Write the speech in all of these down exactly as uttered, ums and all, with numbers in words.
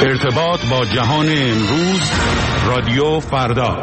ارتباط با جهان امروز، رادیو فردا.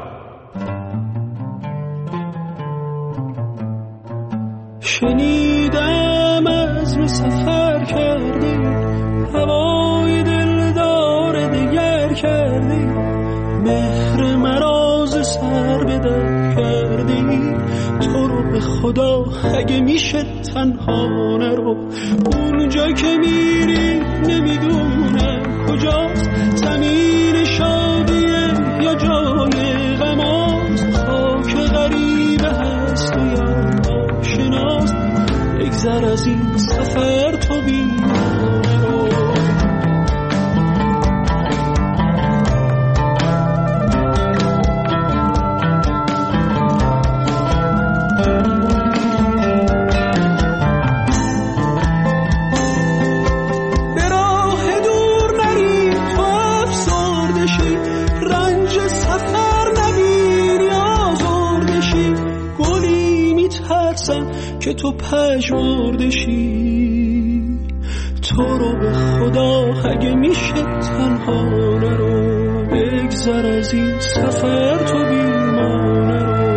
شنیدم عزم سفر کردی، هوای دلدار دگر کردی، مهر مراز سر به در کردی. تو رو به خدا اگه میشه تنها نرو، اونجا که میری نمیدونم کجاست، زمین شادیه یا جای غماست، خاک غریبه هست و یا آشناست. بگذر از این سفر تو بیمانه رو. که تو پژمرده شی، تو رو به خدا اگه میشه تنها نرو، بگذر از این سفر تو بیمانه رو.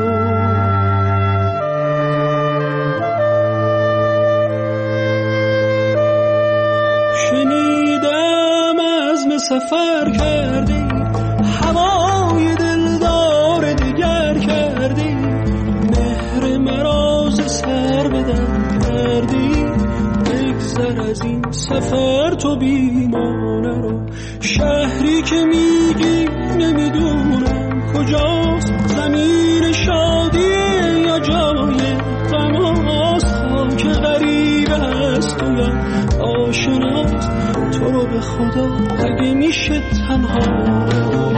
شنیدم عزم سفر کردی، هوای دلدار دیگر کردی، مهر مراز سر بدن کردی. بگذر از این سفر تو بیمانه رو. شهری که میگی نمیدونم کجاست، زمین شادیه یا جای غماست، خاک غریبه هست و یا آشناست. تو رو به خدا اگه میشه تنها رو.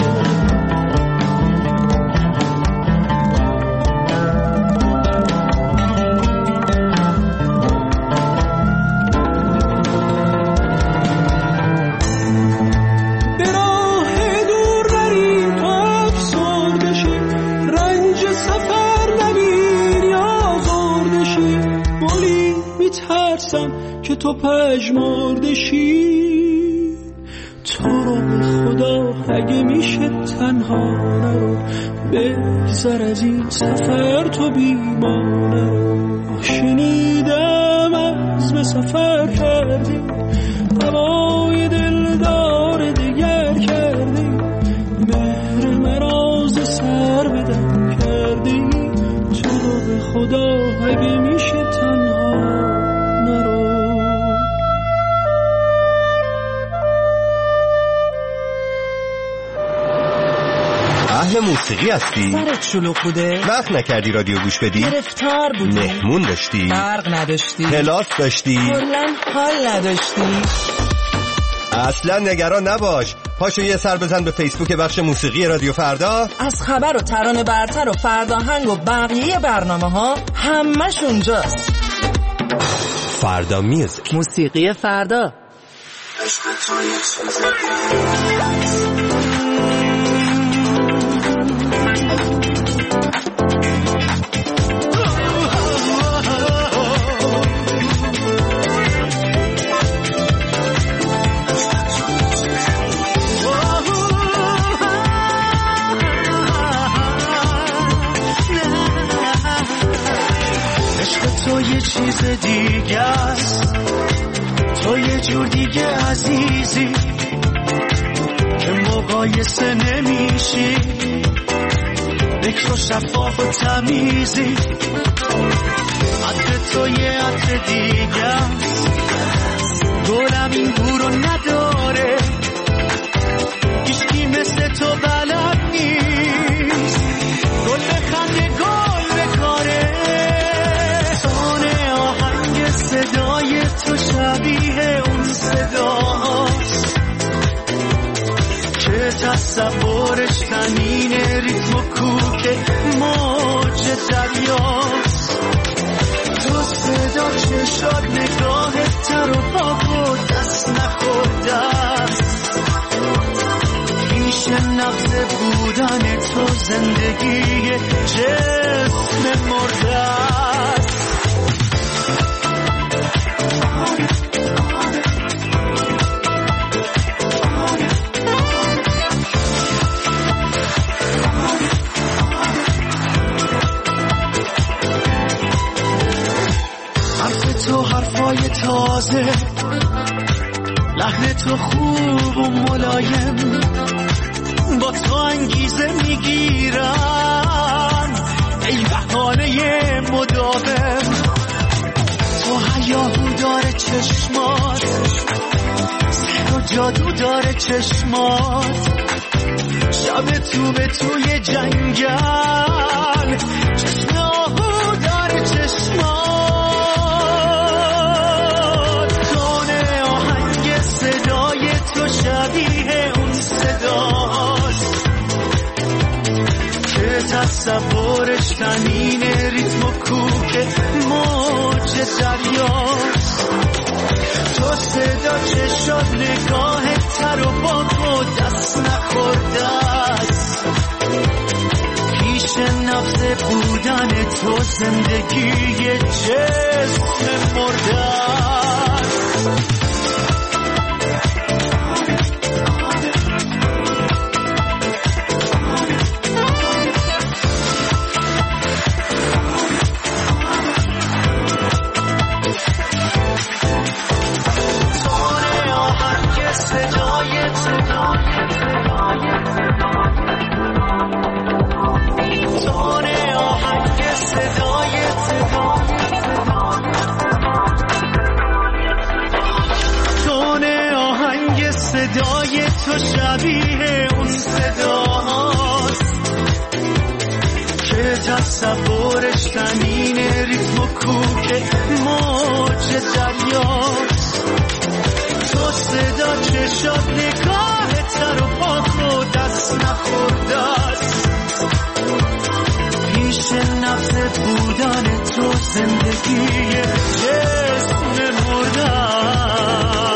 که تو پژمرده شی، تو رو به خدا اگه میشه تنها نرو، بگذر از این سفر تو بیمانه رو. شنیدم عزم سفر کردی، هوای دلدار دیگر کردی، مهر مراز سر بدن کردی. تو رو به خدا اگه میشه تنها نرو. اهل موسیقی هستی؟ سرت شلوغ بوده؟ وقت نکردی رادیو گوش بدی؟ گرفتار بودی؟ مهمون داشتی؟ برق نداشتی؟ کلاس داشتی؟ کلاً حال نداشتی؟ اصلا نگران نباش، پاشو یه سر بزن به فیسبوک بخش موسیقی رادیو فردا. از خبر و ترانه برتر و فرداهنگ و بقیه برنامه ها همش اونجاست. فردا میوزیک، موسیقی فردا. تو یه چیز دیگه است، تو یه جور دیگه عزیزی که مقایسه نمیشی، بکر و شفاف و تمیزی. عطر تو یه عطر دیگه است، گلم این بو رو نداره، هیچکی مثل تو بلد نیست، گل بخنده گل بکاره. صدای تو شبیه اون صداست که تصورش تنین ریتم و کوک موج دریاست. تو صدا چشات نگاهت تر و پاک و دست نخورده است، پیش نبض بودن تو زندگی جسم مرده است. تازه، لحن تو خوب و ملایم، با تو انگیزه میگیرم ای بهانه مداوم. تو هیاهو داره چشمات، سحر و جادو داره چشمات، شب تو به توی جنگل، چشم آهو داره چشمات. تونه آهنگ صدای تو شبیه اون صداست که تصورش تنین ریتم و کوک موج دریاست. تو صدا چشات نگاه تر و باک و دست نخورده است، پیش نفس بودن تو زندگی جسم مرده است. صدای تو شبیه اون صداست که تصورش تنین ریتم و کوک موج دریاست. تو صدا چشات نگاه تر و پاک و دست نخورده است، پیش نفس بودن تو زندگی جسم مرده است.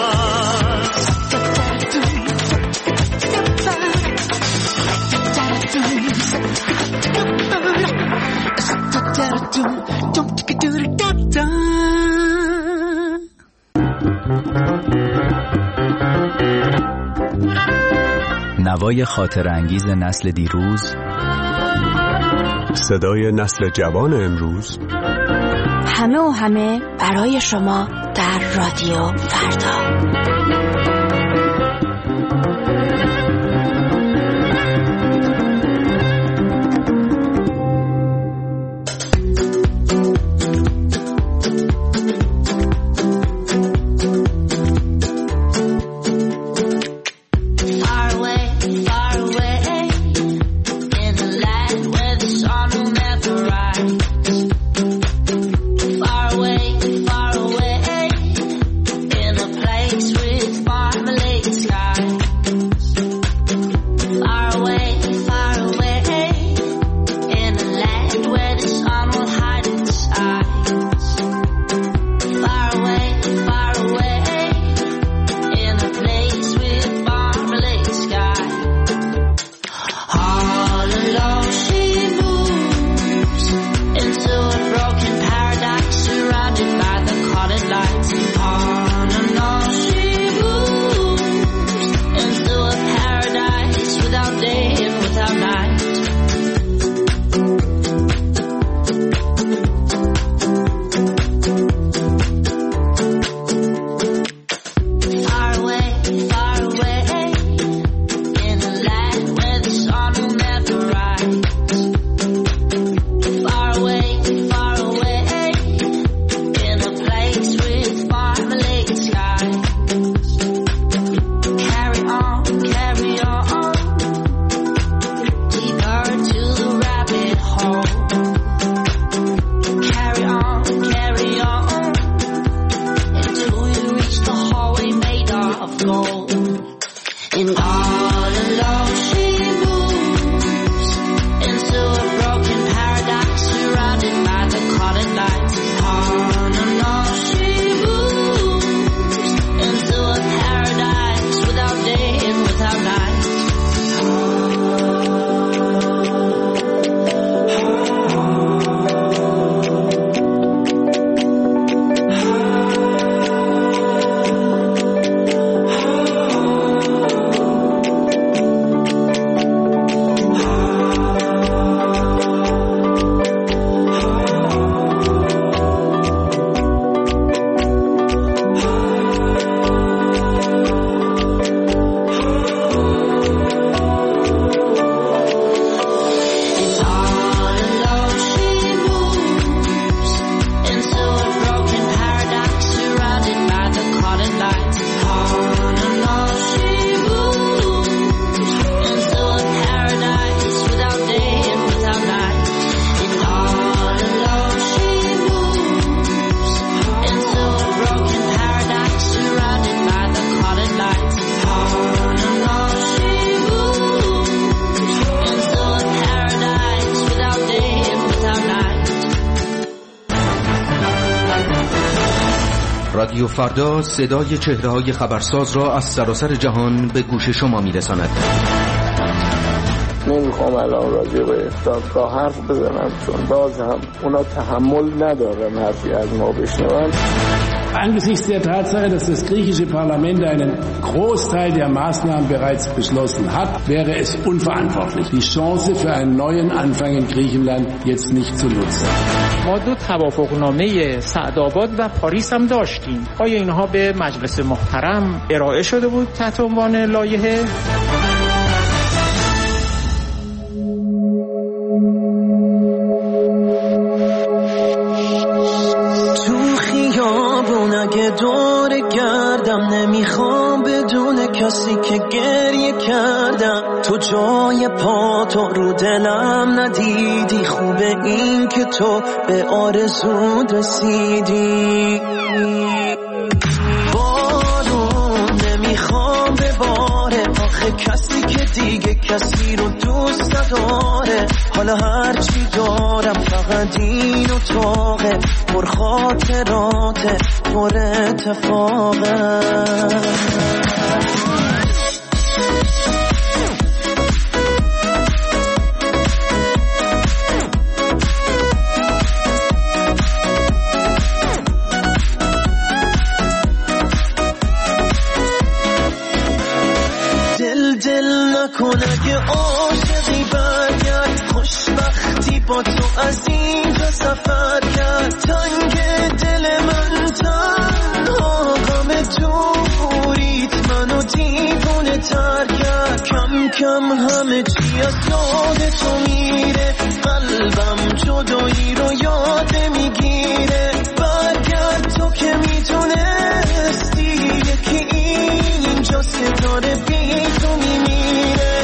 نوای خاطر انگیز نسل دیروز، صدای نسل جوان امروز، همه و همه برای شما در رادیو فردا. رادیو فردا صدای چهره‌های خبرساز را از سراسر جهان به گوش شما می‌رساند. نمیخوام الان راجع به دادگاه حرف بزنم چون باز هم اونا تحمل ندارن حرفی از ما بشنون. Angesichts der Tatsache, dass das griechische Parlament einen Großteil der Maßnahmen bereits beschlossen hat, wäre es unverantwortlich, die Chance für einen neuen Anfang in Griechenland jetzt nicht zu nutzen. ما دو توافقنامه سعدآباد و پاریس هم داشتیم. آیا اینها به مجلس محترم ارائه شده بود تحت عنوان لایحه؟ اگه دور گردم نمیخوام بدون کسی که گریه کردم. تو جای پا تو رو دلم ندیدی، خوبه این که تو به آرزو رسیدی. بارون نمیخوام بباره، آخه کسی که دیگه کسی رو دوست نداره. حالا هرچی دارم فقط این اتاقه، پر خاطراته پر اتفاقه. دل دل نکن اگه عاشقی برگرد، خوشبختی با تو از اینجا سفر کرد. تنگ دل من تنها غم دوریت منو دیوونه تر کرد. کم کم همه چی از یاد تو میره، قلبم جدایی رو یاد میگیره. برگرد تو که میتونستی، یکی اینجا ستاره بی تو میمیره.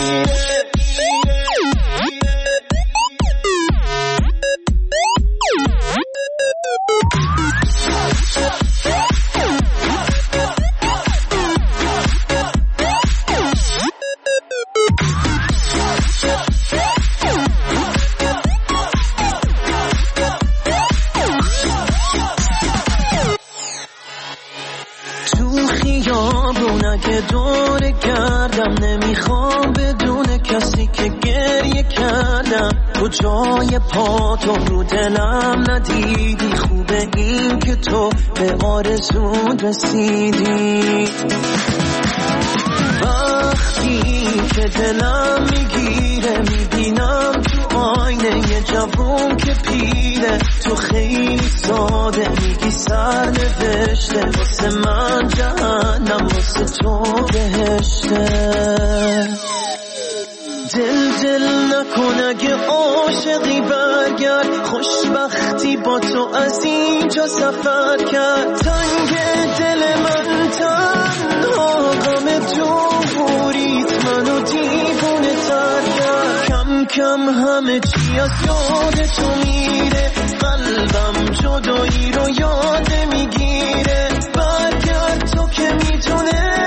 اگه دور گردم نمیخوام بدون کسی که گریه کردم. تو جای پا تو رو دلم ندیدی، خوبه این که تو به آرزو رسیدی. وقتی که دلم میگیره میبینم تو آینه یه جوون که پیره. تو خیلی ساده میگی سر نوشته، واسه من جهنم واسه تو بهشته. دل دل نکن اگه عاشقی برگرد، خوشبختی با تو از اینجا سفر کرد. تنگ دل من تنها غم دوریت منو دیوونه تر کرد. کم کم همه چی از یاد تو میره، قلبم جدایی رو یاد میگیره. برگرد تو که میتونه